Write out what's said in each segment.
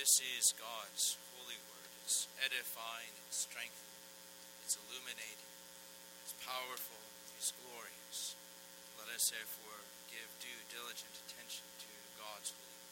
This is God's holy word. It's edifying, it's strengthening, it's illuminating, it's powerful, it's glorious. Let us therefore give due diligent attention to God's holy word.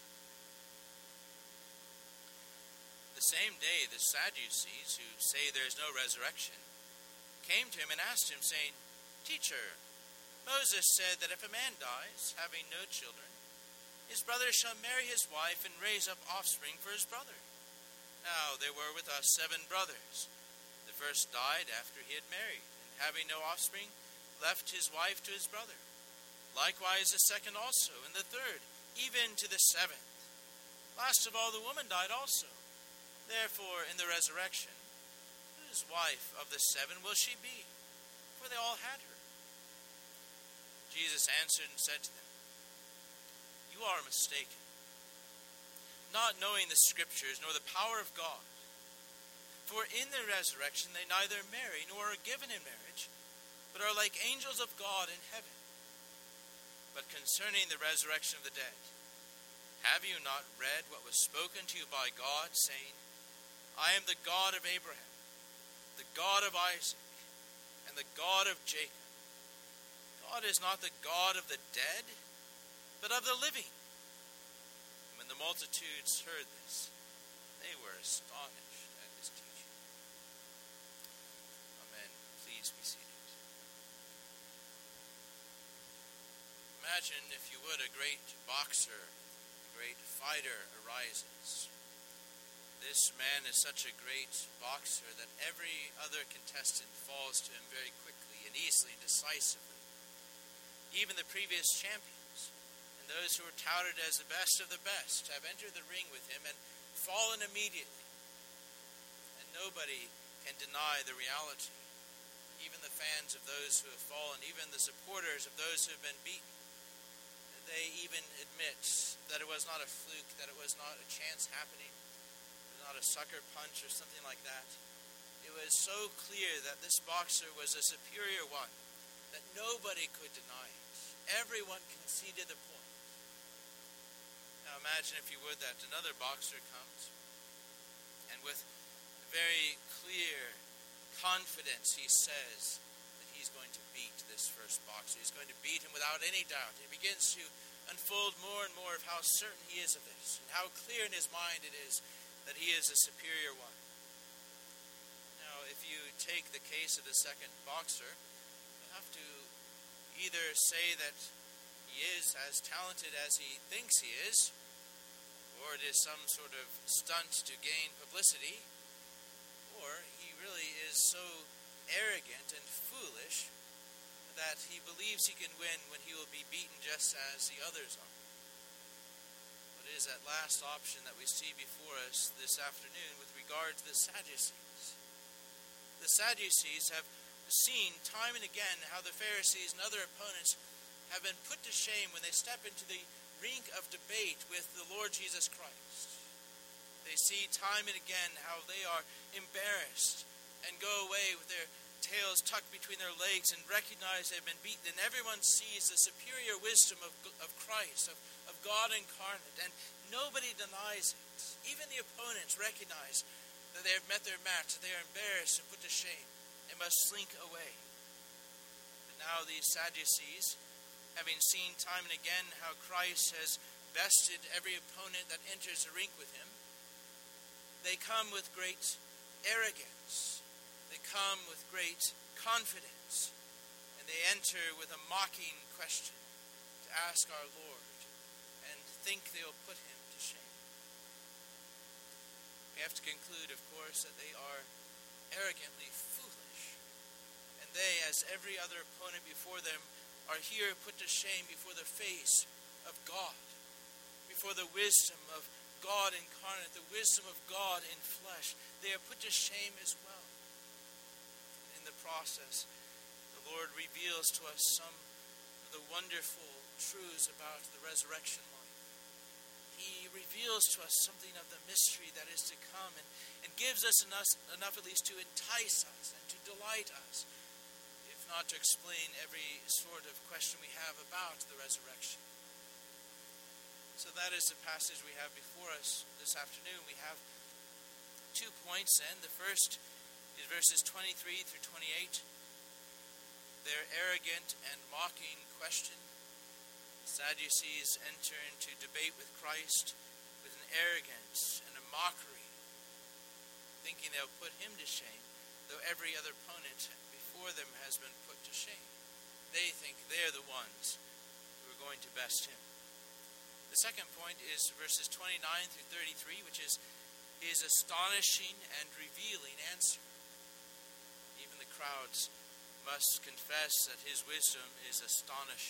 The same day the Sadducees, who say there is no resurrection, came to him and asked him, saying, Teacher, Moses said that if a man dies, having no children, his brother shall marry his wife and raise up offspring for his brother. Now there were with us 7 brothers. The first died after he had married, and having no offspring, left his wife to his brother. Likewise the second also, and the third, even to the 7th. Last of all the woman died also. Therefore in the resurrection, whose wife of the 7 will she be? For they all had her. Jesus answered and said to them, You are mistaken, not knowing the Scriptures nor the power of God. For in their resurrection they neither marry nor are given in marriage, but are like angels of God in heaven. But concerning the resurrection of the dead, have you not read what was spoken to you by God, saying, I am the God of Abraham, the God of Isaac, and the God of Jacob. God is not the God of the dead, but of the living. And when the multitudes heard this, they were astonished at his teaching. Amen. Please be seated. Imagine, if you would, a great boxer, a great fighter arises. This man is such a great boxer that every other contestant falls to him very quickly and easily and decisively. Even the previous champions and those who were touted as the best of the best have entered the ring with him and fallen immediately. And nobody can deny the reality. Even the fans of those who have fallen, even the supporters of those who have been beaten, they even admit that it was not a fluke, that it was not a chance happening, it was not a sucker punch or something like that. It was so clear that this boxer was a superior one, that nobody could deny it. Everyone conceded the point. Now imagine, if you would, that another boxer comes, and with very clear confidence he says that he's going to beat this first boxer. He's going to beat him without any doubt. He begins to unfold more and more of how certain he is of this, and how clear in his mind it is that he is a superior one. Now, if you take the case of the second boxer, you have to either say that he is as talented as he thinks he is, or it is some sort of stunt to gain publicity, or he really is so arrogant and foolish that he believes he can win when he will be beaten just as the others are. But it is that last option that we see before us this afternoon with regard to the Sadducees. The Sadducees have seen time and again how the Pharisees and other opponents have been put to shame when they step into the ring of debate with the Lord Jesus Christ. They see time and again how they are embarrassed and go away with their tails tucked between their legs and recognize they've been beaten, and everyone sees the superior wisdom of Christ, of God incarnate, and nobody denies it. Even the opponents recognize that they have met their match, that they are embarrassed and put to shame. They must slink away. But now these Sadducees, having seen time and again how Christ has bested every opponent that enters the ring with him, they come with great arrogance. They come with great confidence. And they enter with a mocking question to ask our Lord, and think they'll put him to shame. We have to conclude, of course, that they are arrogantly foolish. And they, as every other opponent before them, are here put to shame before the face of God, before the wisdom of God incarnate, the wisdom of God in flesh. They are put to shame as well. In the process, the Lord reveals to us some of the wonderful truths about the resurrection life. He reveals to us something of the mystery that is to come, and gives us enough at least to entice us and to delight us, if not to explain every sort of question we have about the resurrection. So So that is the passage we have before us this afternoon. We have 2 points, and the first is verses 23 through 28. Their arrogant and mocking question. The Sadducees enter into debate with Christ with an arrogance and a mockery, thinking they'll put him to shame, though every other opponent before them has been put to shame. They think they're the ones who are going to best him. The second point is verses 29 through 33, which is his astonishing and revealing answer. Even the crowds must confess that his wisdom is astonishing.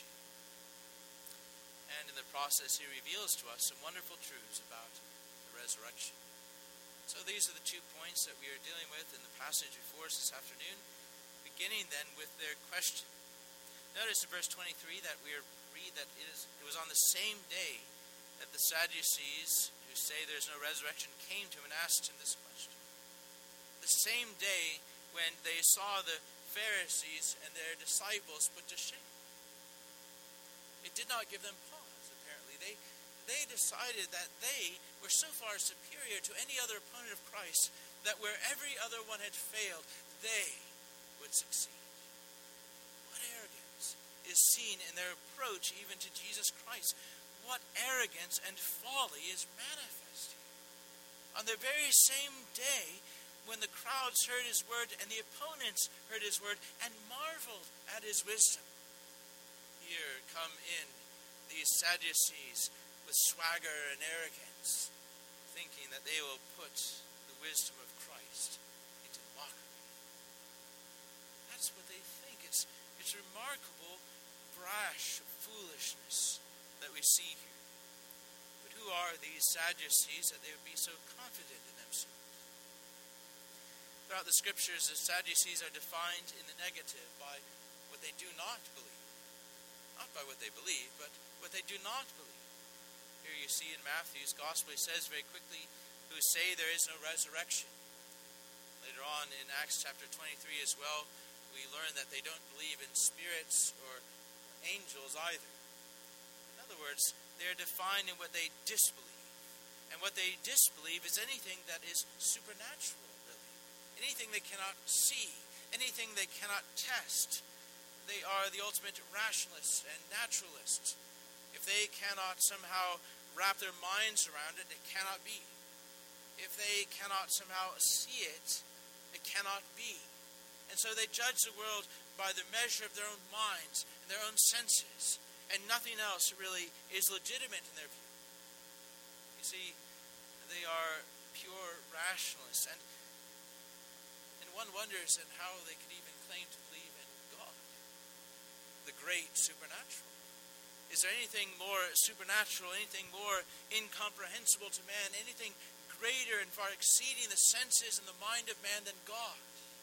And in the process, he reveals to us some wonderful truths about the resurrection. So these are the 2 points that we are dealing with in the passage before us this afternoon, beginning then with their question. Notice in verse 23 that we read that it was on the same day that the Sadducees, who say there's no resurrection, came to him and asked him this question. The same day when they saw the Pharisees and their disciples put to shame. It did not give them pause, apparently. They decided that they were so far superior to any other opponent of Christ that where every other one had failed, they would succeed. What arrogance is seen in their approach even to Jesus Christ. What arrogance and folly is manifest here. On the very same day when the crowds heard his word and the opponents heard his word and marveled at his wisdom. Here come in these Sadducees with swagger and arrogance, thinking that they will put the wisdom of Christ into mockery. That's what they think. It's remarkable, brash foolishness that we see here. But who are these Sadducees that they would be so confident in themselves? Throughout the scriptures, the Sadducees are defined in the negative by what they do not believe. Not by what they believe, but what they do not believe. Here you see in Matthew's gospel, he says very quickly, who say there is no resurrection. Later on in Acts chapter 23 as well, we learn that they don't believe in spirits or angels either. In other words, they are defined in what they disbelieve. And what they disbelieve is anything that is supernatural. Anything they cannot see, anything they cannot test. They are the ultimate rationalists and naturalists. If they cannot somehow wrap their minds around it, it cannot be. If they cannot somehow see it, it cannot be. And so they judge the world by the measure of their own minds and their own senses, and nothing else really is legitimate in their view. You see, they are pure rationalists, and one wonders in how they could even claim to believe in God, the great supernatural. Is there anything more supernatural, anything more incomprehensible to man, anything greater and far exceeding the senses and the mind of man than God?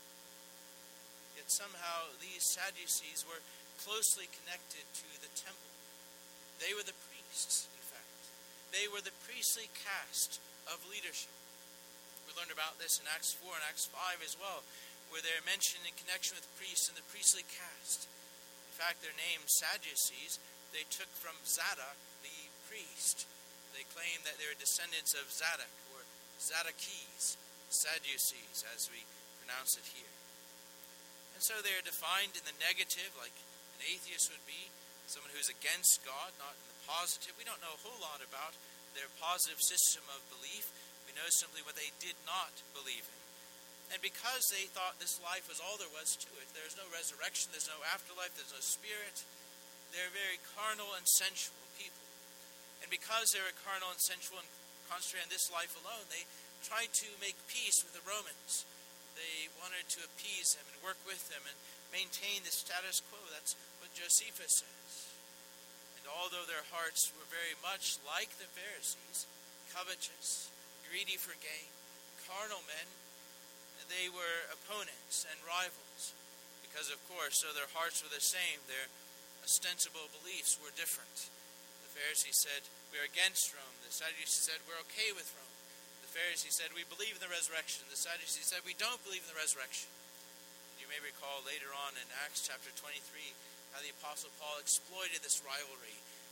Yet somehow these Sadducees were closely connected to the temple. They were the priests, in fact. They were the priestly caste of leadership. We learned about this in Acts 4 and Acts 5 as well, where they're mentioned in connection with priests and the priestly caste. In fact, their name, Sadducees, they took from Zadok, the priest. They claim that they're descendants of Zadok, or Zadokese, Sadducees, as we pronounce it here. And so they are defined in the negative, like an atheist would be, someone who's against God, not in the positive. We don't know a whole lot about their positive system of belief. We know simply what they did not believe in. And because they thought this life was all there was to it, there's no resurrection, there's no afterlife, there's no spirit, they're very carnal and sensual people. And because they were carnal and sensual and concentrated on this life alone, they tried to make peace with the Romans. They wanted to appease them and work with them and maintain the status quo. That's what Josephus says. And although their hearts were very much like the Pharisees, covetous, greedy for gain, carnal men, they were opponents and rivals. Because, of course, though their hearts were the same, their ostensible beliefs were different. The Pharisees said, we're against Rome. The Sadducees said, we're okay with Rome. The Pharisees said, we believe in the resurrection. The Sadducees said, we don't believe in the resurrection. And you may recall later on in Acts chapter 23 how the Apostle Paul exploited this rivalry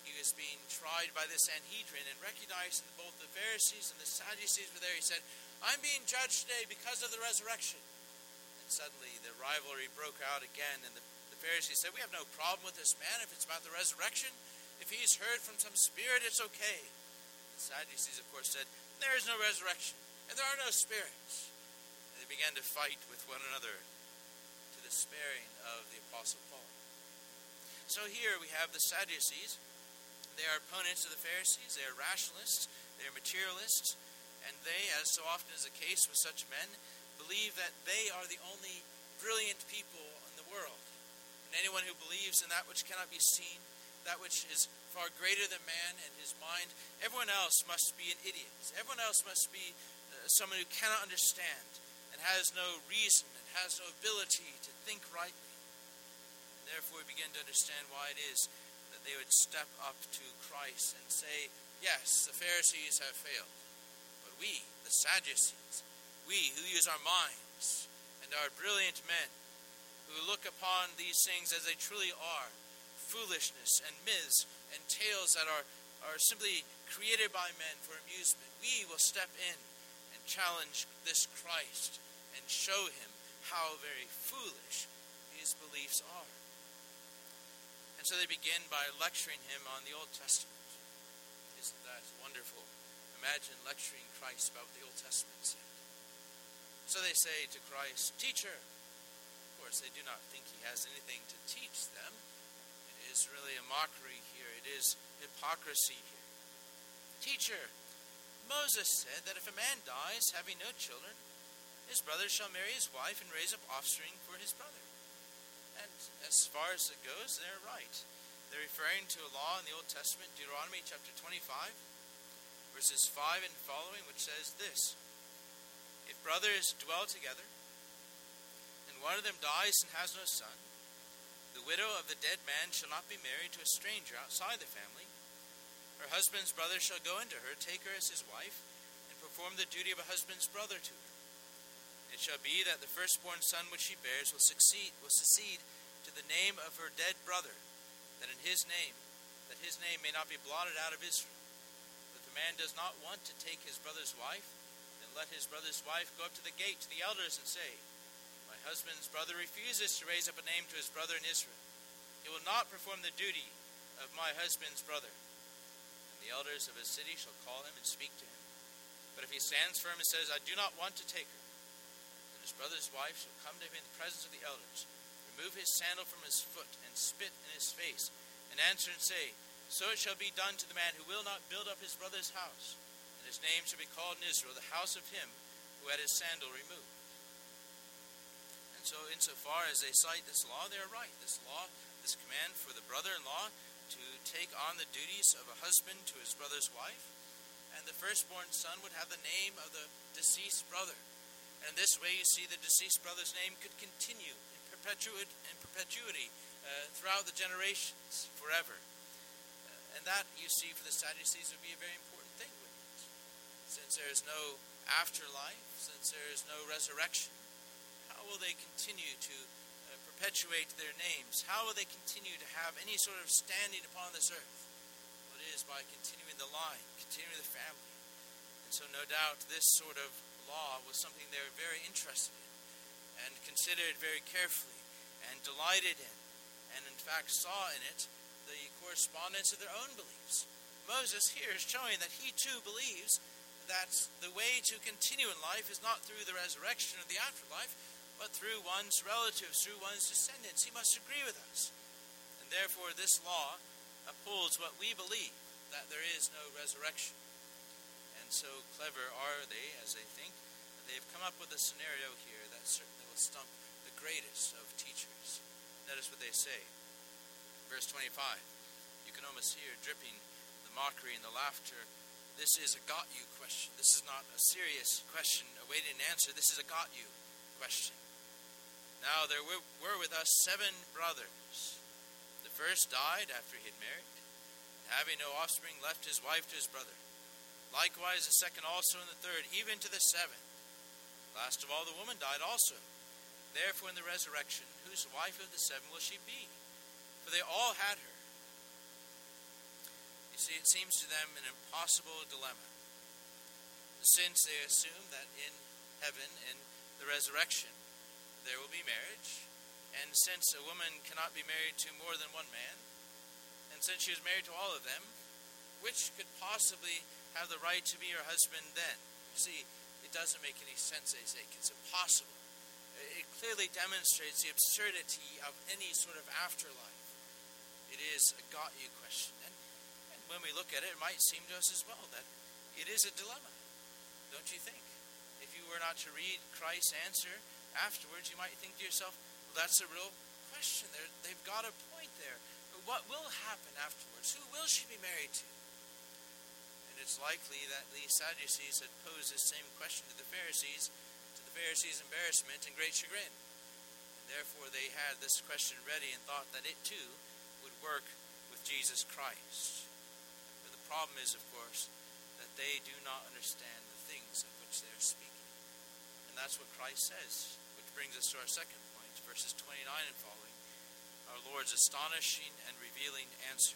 he was being tried by the Sanhedrin, and recognizing that both the Pharisees and the Sadducees were there, he said, I'm being judged today because of the resurrection. And suddenly the rivalry broke out again, and the Pharisees said, we have no problem with this man if it's about the resurrection. If he's heard from some spirit, it's okay. The Sadducees, of course, said, there is no resurrection, and there are no spirits. And they began to fight with one another to the sparing of the Apostle Paul. So here we have the Sadducees. They are opponents of the Pharisees. They are rationalists. They are materialists. And they, as so often is the case with such men, believe that they are the only brilliant people in the world. And anyone who believes in that which cannot be seen, that which is far greater than man and his mind, everyone else must be an idiot. Everyone else must be someone who cannot understand and has no reason and has no ability to think rightly. And therefore we begin to understand why it is that they would step up to Christ and say, yes, the Pharisees have failed, but we, the Sadducees, we who use our minds and are brilliant men, who look upon these things as they truly are, foolishness and myths and tales that are simply created by men for amusement, we will step in and challenge this Christ and show him how very foolish his beliefs are. And so they begin by lecturing him on the Old Testament. Isn't that wonderful? Imagine lecturing Christ about what the Old Testament said. So they say to Christ, Teacher. Of course, they do not think he has anything to teach them. It is really a mockery here. It is hypocrisy here. Teacher, Moses said that if a man dies having no children, his brother shall marry his wife and raise up offspring for his brother. And as far as it goes, they're right. They're referring to a law in the Old Testament, Deuteronomy chapter 25, verses 5 and following, which says this: If brothers dwell together, and one of them dies and has no son, the widow of the dead man shall not be married to a stranger outside the family. Her husband's brother shall go into her, take her as his wife, and perform the duty of a husband's brother to her. It shall be that the firstborn son which she bears will succeed to the name of her dead brother, that his name may not be blotted out of Israel. But if the man does not want to take his brother's wife, then let his brother's wife go up to the gate to the elders and say, My husband's brother refuses to raise up a name to his brother in Israel. He will not perform the duty of my husband's brother. And the elders of his city shall call him and speak to him. But if he stands firm and says, I do not want to take her, then his brother's wife shall come to him in the presence of the elders, remove his sandal from his foot, and spit in his face, and answer and say, So it shall be done to the man who will not build up his brother's house, and his name shall be called in Israel, the house of him who had his sandal removed. And so insofar as they cite this law, they are right. This law, this command for the brother-in-law to take on the duties of a husband to his brother's wife, and the firstborn son would have the name of the deceased brother. And in this way, you see, the deceased brother's name could continue in perpetuity throughout the generations, forever. And that, you see, for the Sadducees would be a very important thing with it. Since there is no afterlife, since there is no resurrection, how will they continue to perpetuate their names? How will they continue to have any sort of standing upon this earth? Well, it is by continuing the line, continuing the family. And so no doubt this sort of law was something they were very interested in and considered very carefully and delighted in, and in fact saw in it the correspondence of their own beliefs. Moses here is showing that he too believes that the way to continue in life is not through the resurrection or the afterlife, but through one's relatives, through one's descendants. He must agree with us. And therefore this law upholds what we believe, that there is no resurrection. And so clever are they, as they think, that they have come up with a scenario here that certainly will stump the greatest of teachers. Notice what they say. Verse 25. You can almost hear dripping the mockery and the laughter. This is a got you question. This is not a serious question awaiting an answer. This is a got you question. Now there were with us 7 brothers. The first died after he had married, and having no offspring left his wife to his brother. Likewise the second also, and the third, even to the 7th. Last of all the woman died also. Therefore in the resurrection, whose wife of the 7 will she be? For they all had her. See, it seems to them an impossible dilemma, since they assume that in heaven, in the resurrection, there will be marriage, and since a woman cannot be married to more than one man, and since she was married to all of them, which could possibly have the right to be her husband then? You see, it doesn't make any sense, they say. It's impossible. It clearly demonstrates the absurdity of any sort of afterlife. It is a got you question. And when we look at it, it might seem to us as well that it is a dilemma. Don't you think? If you were not to read Christ's answer afterwards, you might think to yourself, well, that's a real question. They've got a point there. What will happen afterwards? Who will she be married to? And it's likely that the Sadducees had posed this same question to the Pharisees' embarrassment and great chagrin. And therefore they had this question ready and thought that it too would work with Jesus Christ. But the problem is, of course, that they do not understand the things of which they are speaking. And that's what Christ says, which brings us to our second point, verses 29 and following, our Lord's astonishing and revealing answer.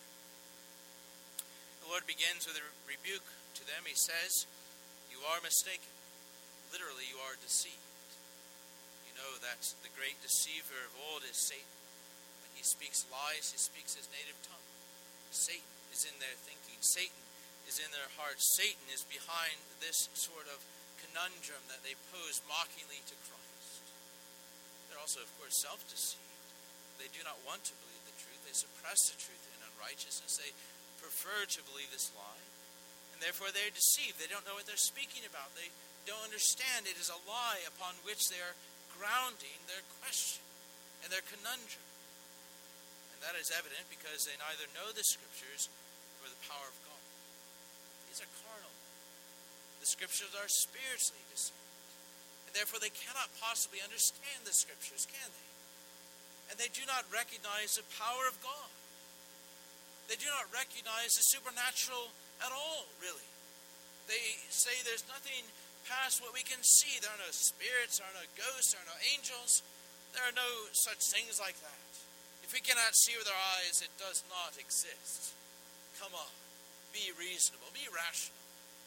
The Lord begins with a rebuke to them. He says, "You are mistaken." Literally, you are deceived. You know that the great deceiver of old is Satan. When he speaks lies, he speaks his native tongue. Satan is in their thinking. Satan is in their hearts. Satan is behind this sort of conundrum that they pose mockingly to Christ. They're also, of course, self-deceived. They do not want to believe the truth. They suppress the truth in unrighteousness. They prefer to believe this lie. And therefore they're deceived. They don't know what they're speaking about. They don't understand it is a lie upon which they are grounding their question and their conundrum. And that is evident because they neither know the Scriptures nor the power of God. These are carnal. The Scriptures are spiritually discerned. And therefore they cannot possibly understand the Scriptures, can they? And they do not recognize the power of God. They do not recognize the supernatural at all, really. They say there's nothing past what we can see. There are no spirits, there are no ghosts, there are no angels. There are no such things like that. If we cannot see with our eyes, it does not exist. Come on, be reasonable, be rational.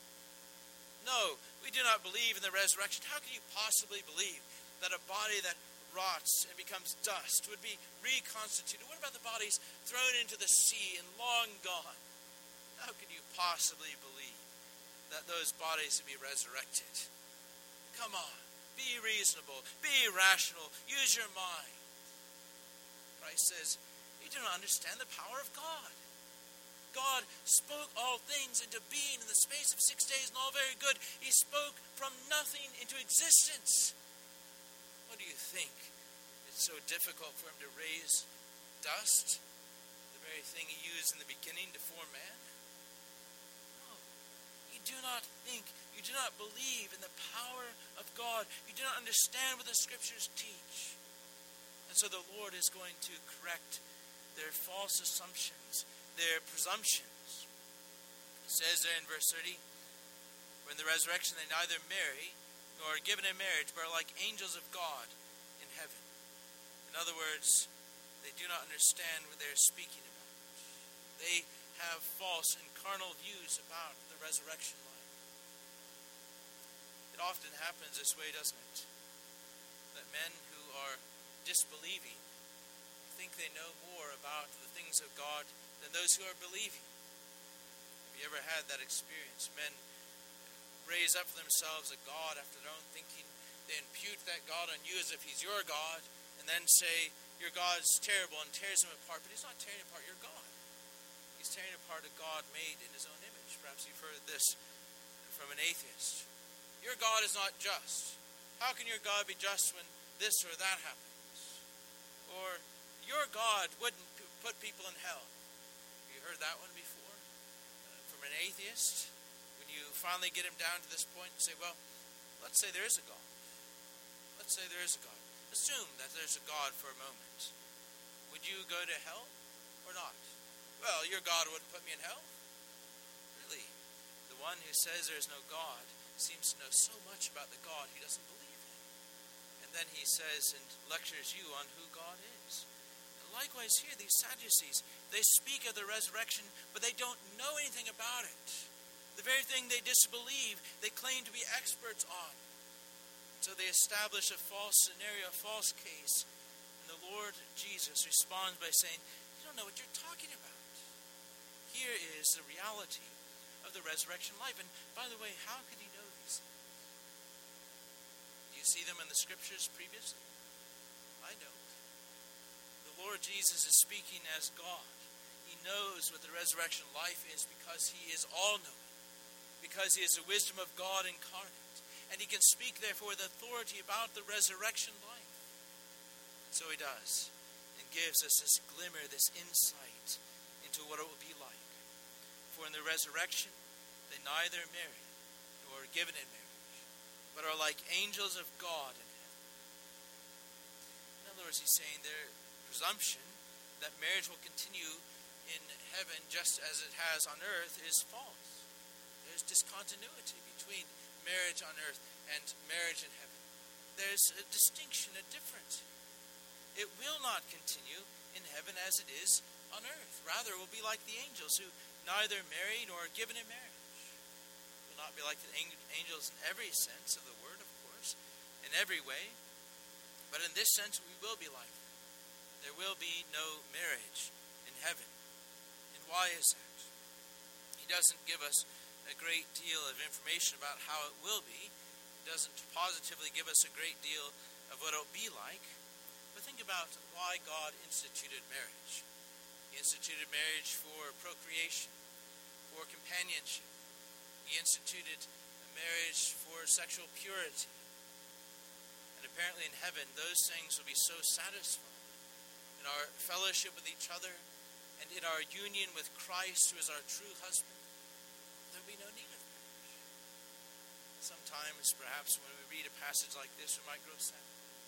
No, we do not believe in the resurrection. How can you possibly believe that a body that rots and becomes dust would be reconstituted? What about the bodies thrown into the sea and long gone? How could you possibly believe that those bodies would be resurrected? Come on, be reasonable, be rational, use your mind. Christ says, you do not understand the power of God. God spoke all things into being in the space of 6 days, and all very good. He spoke from nothing into existence. What do you think? It's so difficult for him to raise dust, the very thing he used in the beginning to form man? No. You do not think, you do not believe in the power of God. You do not understand what the Scriptures teach. And so the Lord is going to correct their false assumptions, their presumptions. He says there in verse 30, "For in the resurrection they neither marry nor are given in marriage, but are like angels of God in heaven." In other words, they do not understand what they're speaking about. They have false and carnal views about the resurrection life. It often happens this way, doesn't it? That men who are disbelieving think they know more about the things of God than those who are believing. Have you ever had that experience? Men raise up for themselves a God after their own thinking. They impute that God on you as if he's your God, and then say, your God's terrible, and tears him apart. But he's not tearing apart your God. He's tearing apart a God made in his own image. Perhaps you've heard this from an atheist. Your God is not just. How can your God be just when this or that happens? Or, your God wouldn't put people in hell. Have you heard that one before? From an atheist? When you finally get him down to this point and say, well, let's say there is a God. Let's say there is a God. Assume that there's a God for a moment. Would you go to hell or not? Well, your God wouldn't put me in hell. Really? The one who says there is no God seems to know so much about the God he doesn't believe in. And then he says and lectures you on who God is. likewise here, these Sadducees, they speak of the resurrection, but they don't know anything about it. The very thing they disbelieve, they claim to be experts on. So they establish a false scenario, a false case. And the Lord Jesus responds by saying, you don't know what you're talking about. Here is the reality of the resurrection life. And by the way, how could he know these things? Do you see them in the scriptures previously? I don't. The Lord Jesus is speaking as God. He knows what the resurrection life is because he is all-knowing, because he is the wisdom of God incarnate. And he can speak, therefore, with authority about the resurrection life. So he does, and gives us this glimmer, this insight into what it will be like. For in the resurrection, they neither marry nor are given in marriage, but are like angels of God in heaven. In other words, he's saying their presumption that marriage will continue in heaven just as it has on earth is false. There's discontinuity between marriage on earth and marriage in heaven. There's a distinction, a difference. It will not continue in heaven as it is on earth. Rather, it will be like the angels who neither marry nor are given in marriage. It will not be like the angels in every sense of the word, of course, in every way. But in this sense, we will be like them. There will be no marriage in heaven. And why is that? He doesn't give us a great deal of information about how it will be. It doesn't positively give us a great deal of what it will be like. But think about why God instituted marriage. He instituted marriage for procreation, for companionship. He instituted marriage for sexual purity. And apparently in heaven, those things will be so satisfying in our fellowship with each other and in our union with Christ, who is our true husband. There will be no need of marriage. Sometimes, perhaps, when we read a passage like this, we might grow sad.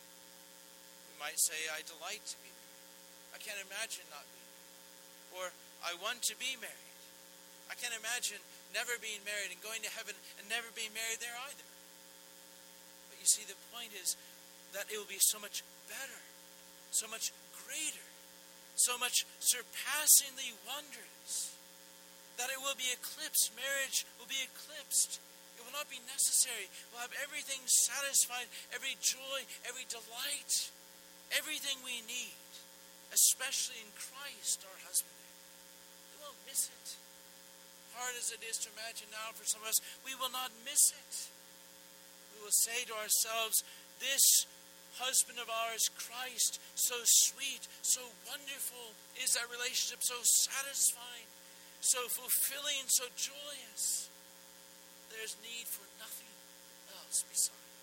We might say, I delight to be married. I can't imagine not being married. Or, I want to be married. I can't imagine never being married and going to heaven and never being married there either. But you see, the point is that it will be so much better, so much greater, so much surpassingly wondrous, that it will be eclipsed. Marriage will be eclipsed. It will not be necessary. We'll have everything satisfied, every joy, every delight, everything we need, especially in Christ, our husband. We won't miss it. Hard as it is to imagine now for some of us, we will not miss it. We will say to ourselves, this husband of ours, Christ, so sweet, so wonderful is that relationship, so satisfying, so fulfilling, so joyous. There's need for nothing else beside.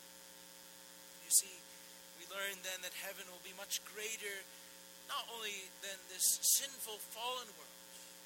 You see, we learn then that heaven will be much greater, not only than this sinful, fallen world.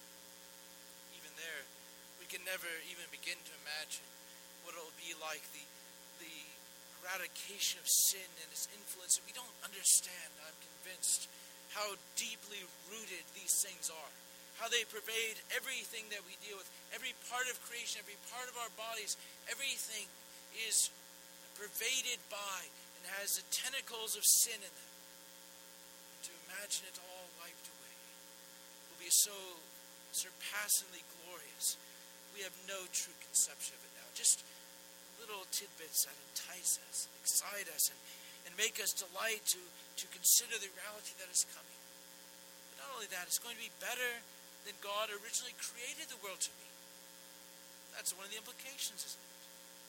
Even there, we can never even begin to imagine what it will be like, the eradication of sin and its influence. We don't understand, I'm convinced, how deeply rooted these things are. How they pervade everything that we deal with. Every part of creation, every part of our bodies, everything is pervaded by and has the tentacles of sin in them. And to imagine it all wiped away will be so surpassingly glorious. We have no true conception of it now. Just little tidbits that entice us, excite us, and make us delight to consider the reality that is coming. But not only that, it's going to be better than God originally created the world to be. That's one of the implications, isn't it?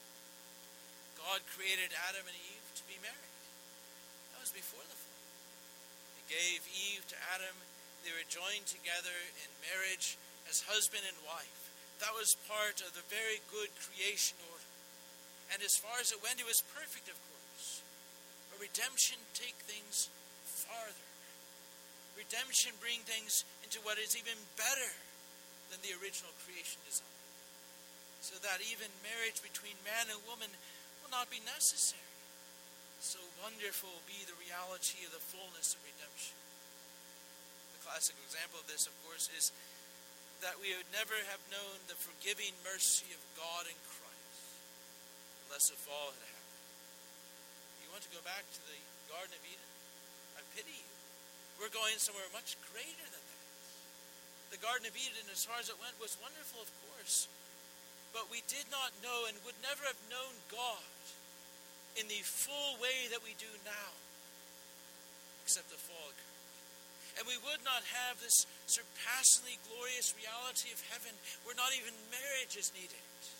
God created Adam and Eve to be married. That was before the flood. He gave Eve to Adam. They were joined together in marriage as husband and wife. That was part of the very good creation order. And as far as it went, it was perfect, of course. But redemption take things farther. Redemption bring things into what is even better than the original creation design. So that even marriage between man and woman will not be necessary. So wonderful will be the reality of the fullness of redemption. The classic example of this, of course, is that we would never have known the forgiving mercy of God in Christ unless the fall had happened. You want to go back to the Garden of Eden? I pity you. We're going somewhere much greater than that. The Garden of Eden, as far as it went, was wonderful, of course. But we did not know and would never have known God in the full way that we do now, except the fall occurred. And we would not have this surpassingly glorious reality of heaven where not even marriage is needed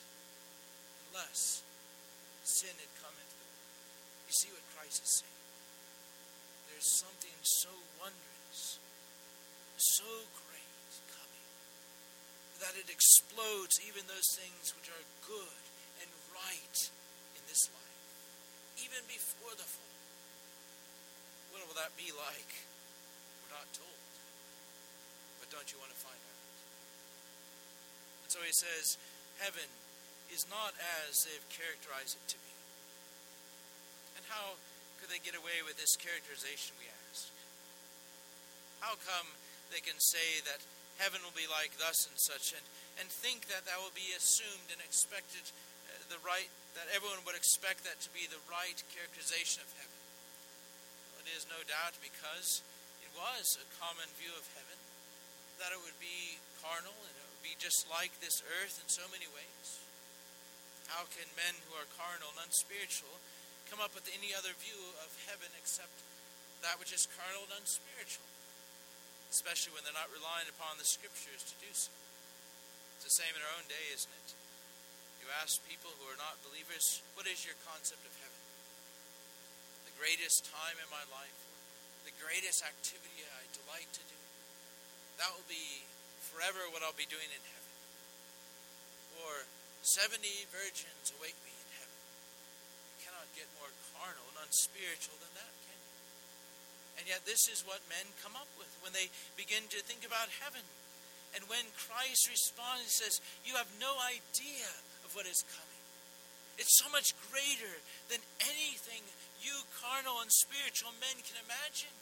unless sin had come into the world. You see what Christ is saying? There's something so wondrous, so great coming, that it explodes even those things which are good and right in this life, even before the fall. What will that be like? We're not told. But don't you want to find out? And so he says, heaven is not as they've characterized it to be. And how could they get away with this characterization, we ask? How come they can say that heaven will be like thus and such, and think that that will be assumed and expected, that everyone would expect that to be the right characterization of heaven? Well, it is no doubt because it was a common view of heaven, that it would be carnal and it would be just like this earth in so many ways. How can men who are carnal and unspiritual come up with any other view of heaven except that which is carnal and unspiritual? Especially when they're not relying upon the Scriptures to do so. It's the same in our own day, isn't it? You ask people who are not believers, what is your concept of heaven? The greatest time in my life, the greatest activity I delight to do, that will be forever what I'll be doing in heaven. Or 70 virgins await me in heaven. You cannot get more carnal and unspiritual than that, can you? And yet this is what men come up with when they begin to think about heaven. And when Christ responds and says, you have no idea of what is coming. It's so much greater than anything you carnal and spiritual men can imagine.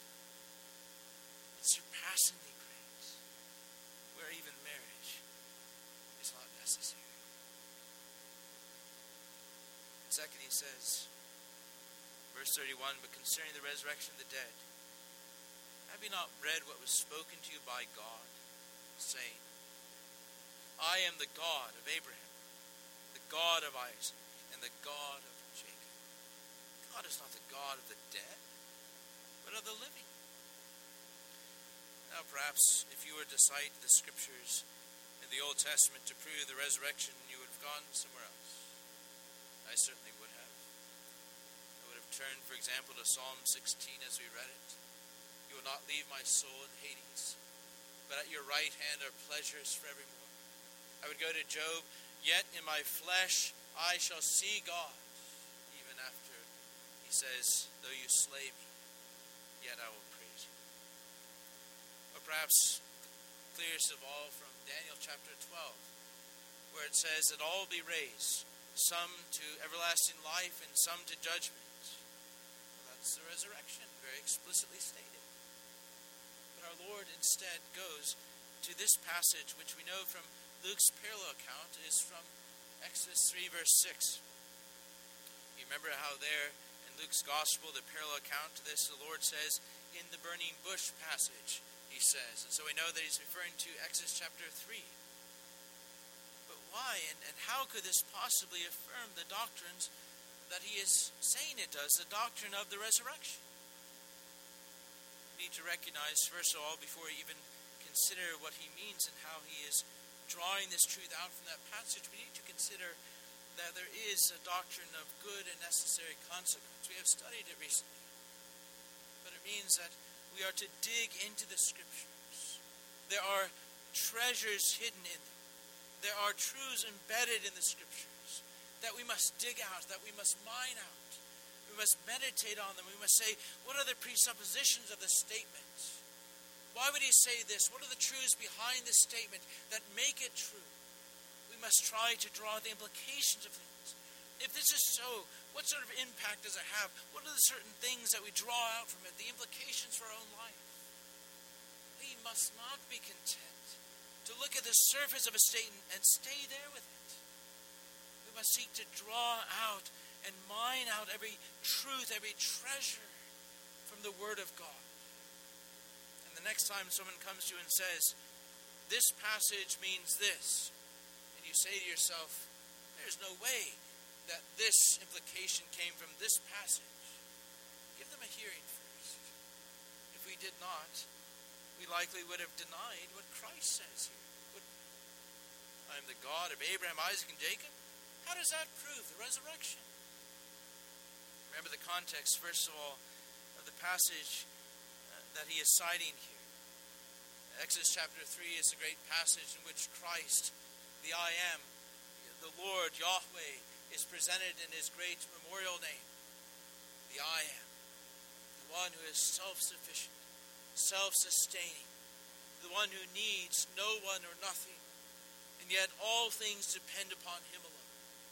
It's surpassingly great, where even marriage is not necessary. Second, he says, verse 31, but concerning the resurrection of the dead, have you not read what was spoken to you by God, saying, I am the God of Abraham, the God of Isaac, and the God of Jacob. God is not the God of the dead, but of the living. Now perhaps if you were to cite the Scriptures in the Old Testament to prove the resurrection, you would have gone somewhere else. I certainly would have. I would have turned, for example, to Psalm 16 as we read it. You will not leave my soul in Hades, but at your right hand are pleasures forevermore. I would go to Job, yet in my flesh I shall see God, even after he says, though you slay me, yet I will praise you. Or perhaps clearest of all from Daniel chapter 12, where it says that all will be raised, some to everlasting life and some to judgment. Well, that's the resurrection, very explicitly stated. But our Lord instead goes to this passage, which we know from Luke's parallel account is from Exodus 3 verse 6. You remember how there in Luke's gospel, the parallel account to this, the Lord says, in the burning bush passage, he says. And so we know that he's referring to Exodus chapter 3. But why and how could this possibly affirm the doctrines that he is saying it does, the doctrine of the resurrection? We need to recognize, first of all, before we even consider what he means and how he is drawing this truth out from that passage, we need to consider that there is a doctrine of good and necessary consequence. We have studied it recently. But it means that we are to dig into the Scriptures. There are treasures hidden in them. There are truths embedded in the Scriptures that we must dig out, that we must mine out. We must meditate on them. We must say, what are the presuppositions of this statement? Why would he say this? What are the truths behind this statement that make it true? We must try to draw the implications of things. If this is so, what sort of impact does it have? What are the certain things that we draw out from it, the implications for our own life? We must not be content to look at the surface of a statement and stay there with it. We must seek to draw out and mine out every truth, every treasure from the Word of God. the next time someone comes to you and says, this passage means this, and you say to yourself, there's no way that this implication came from this passage, give them a hearing first. If we did not, we likely would have denied what Christ says here. I am the God of Abraham, Isaac, and Jacob. How does that prove the resurrection? Remember the context, first of all, of the passage that he is citing here. Exodus chapter 3 is a great passage in which Christ, the I am, the Lord, Yahweh, is presented in his great memorial name. The I am. The one who is self-sufficient, self-sustaining. The one who needs no one or nothing. And yet all things depend upon him alone.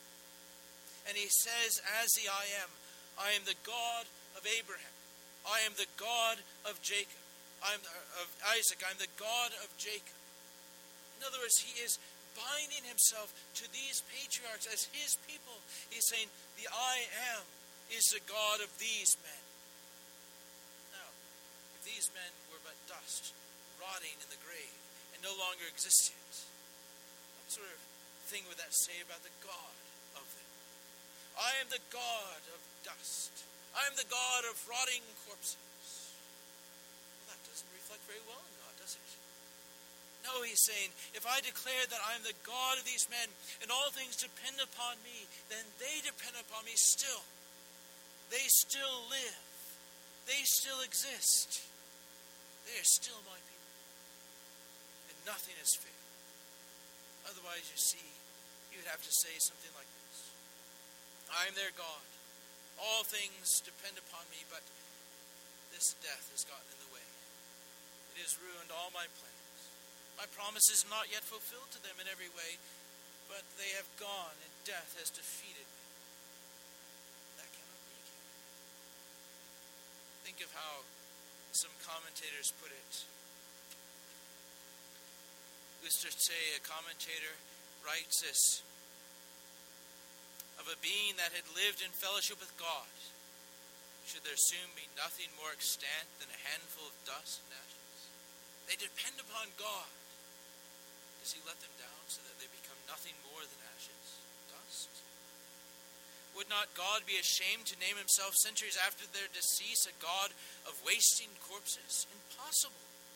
And he says, as the I am the God of Abraham. I am the God of Jacob. I am of Isaac. I am the God of Jacob. In other words, he is binding himself to these patriarchs as his people. He's saying, the I am is the God of these men. Now, if these men were but dust, rotting in the grave, and no longer existent, what sort of thing would that say about the God of them? I am the God of dust. I am the God of rotting corpses. Well, that doesn't reflect very well on God, does it? No, he's saying, if I declare that I am the God of these men, and all things depend upon me, then they depend upon me still. They still live. They still exist. They are still my people. And nothing has failed. Otherwise, you see, you would have to say something like this. I am their God. All things depend upon me, but this death has gotten in the way. It has ruined all my plans. My promise is not yet fulfilled to them in every way, but they have gone, and death has defeated me. That cannot be. Think of how some commentators put it. Ustertse, a commentator, writes this: of a being that had lived in fellowship with God, should there soon be nothing more extant than a handful of dust and ashes? They depend upon God. Does he let them down so that they become nothing more than ashes, dust? Would not God be ashamed to name himself centuries after their decease a God of wasting corpses? Impossible.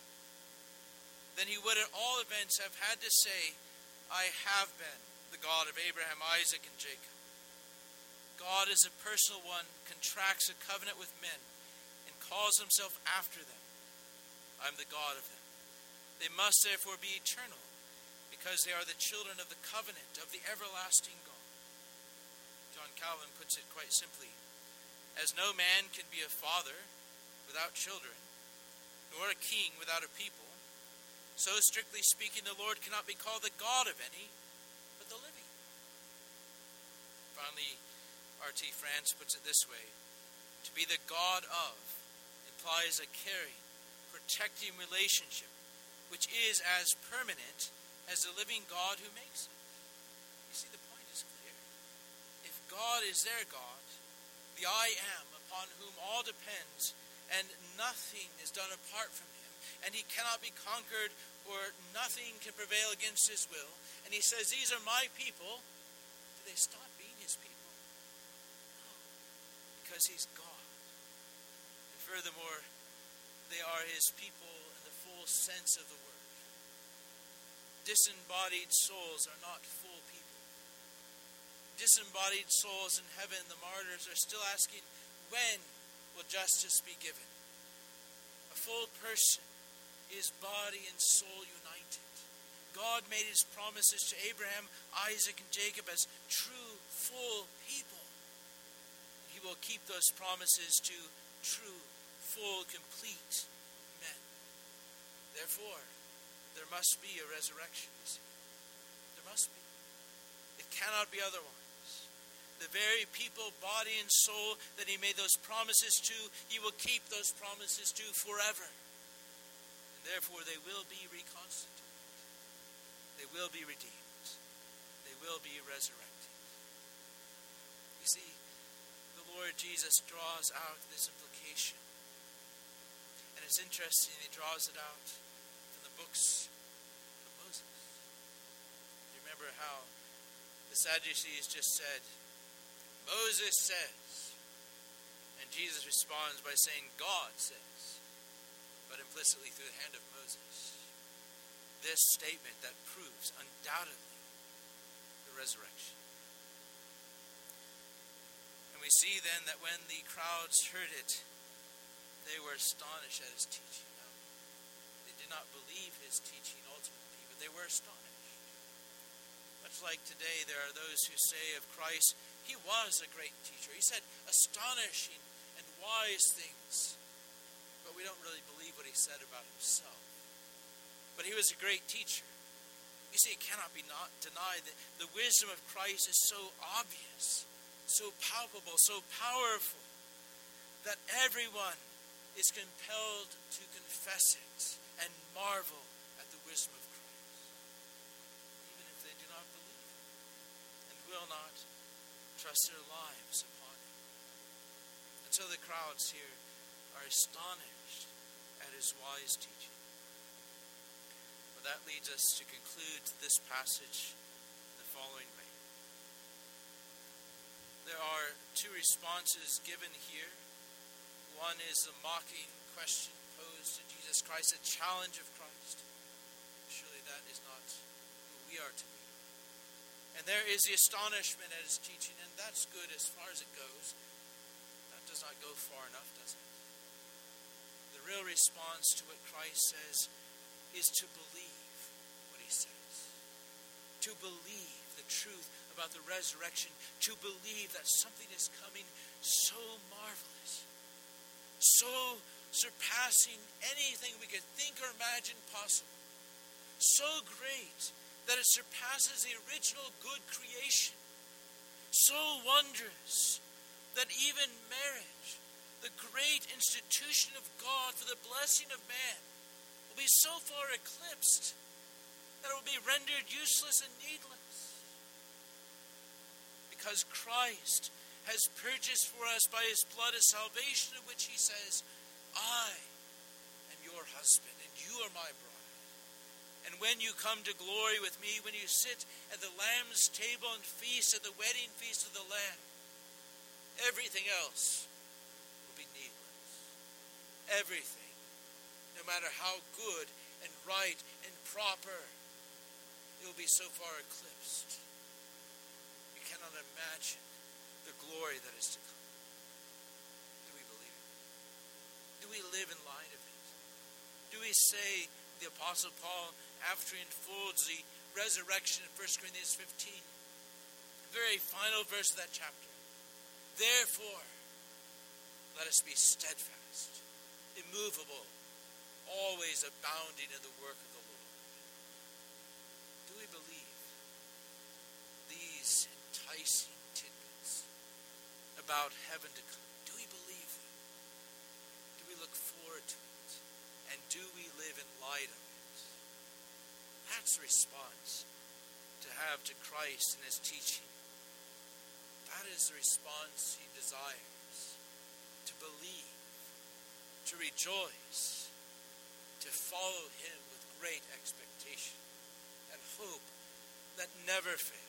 Then he would at all events have had to say, I have been the God of Abraham, Isaac, and Jacob. God as a personal one contracts a covenant with men and calls himself after them. I am the God of them. They must therefore be eternal, because they are the children of the covenant of the everlasting God. John Calvin puts it quite simply: as no man can be a father without children, nor a king without a people, so strictly speaking the Lord cannot be called the God of any but the living. Finally, R.T. France puts it this way: to be the God of implies a caring, protecting relationship, which is as permanent as the living God who makes it. You see, the point is clear. If God is their God, the I am, upon whom all depends, and nothing is done apart from him, and he cannot be conquered, or nothing can prevail against his will, and he says, these are my people, do they stop being his people? No, because he's God. And furthermore, they are his people in the full sense of the word. Disembodied souls are not full people. Disembodied souls in heaven, the martyrs, are still asking, when will justice be given? A full person is body and soul united. God made his promises to Abraham, Isaac, and Jacob as true, full people. He will keep those promises to true, full, complete men. Therefore, there must be a resurrection, you see. There must be. It cannot be otherwise. The very people, body and soul, that he made those promises to, he will keep those promises to forever. And therefore they will be reconstituted. They will be redeemed. They will be resurrected. You see, the Lord Jesus draws out this implication. And it's interesting, he draws it out from the books of Moses. You remember how the Sadducees just said, Moses says. And Jesus responds by saying, God says. But implicitly through the hand of Moses. This statement that proves undoubtedly the resurrection. And we see then that when the crowds heard it, they were astonished at his teaching. Now, they did not believe his teaching ultimately, but they were astonished. Much like today, there are those who say of Christ, he was a great teacher. He said astonishing and wise things. But we don't really believe what he said about himself. But he was a great teacher. You see, it cannot be not denied that the wisdom of Christ is so obvious, so palpable, so powerful, that everyone is compelled to confess it and marvel at the wisdom of Christ, even if they do not believe it and will not trust their lives upon it. And so the crowds here are astonished at his wise teaching. Well, that leads us to conclude this passage in the following way. There are two responses given here. One is a mocking question posed to Jesus Christ, a challenge of Christ. Surely that is not who we are to be. And there is the astonishment at his teaching, and that's good as far as it goes. That does not go far enough, does it? The real response to what Christ says is to believe what he says. To believe the truth about the resurrection. To believe that something is coming so marvelous, so surpassing anything we could think or imagine possible. So great that it surpasses the original good creation. So wondrous that even marriage, the great institution of God for the blessing of man, will be so far eclipsed that it will be rendered useless and needless. Because Christ has purchased for us by his blood a salvation of which he says, I am your husband and you are my bride. And when you come to glory with me, when you sit at the Lamb's table and feast at the wedding feast of the Lamb, everything else will be needless. Everything, no matter how good and right and proper, it will be so far eclipsed. You cannot imagine the glory that is to come. Do we believe it? Do we live in light of it? Do we say, the Apostle Paul, after he unfolds the resurrection in 1 Corinthians 15, the very final verse of that chapter, therefore, let us be steadfast, immovable, always abounding in the work of the Lord. Do we believe these enticing tidbits about heaven to come? Do we believe them? Do we look forward to it? And do we live in light of it? That's the response to have to Christ and his teaching. That is the response he desires. To believe, to rejoice, to follow him with great expectation and hope that never fails.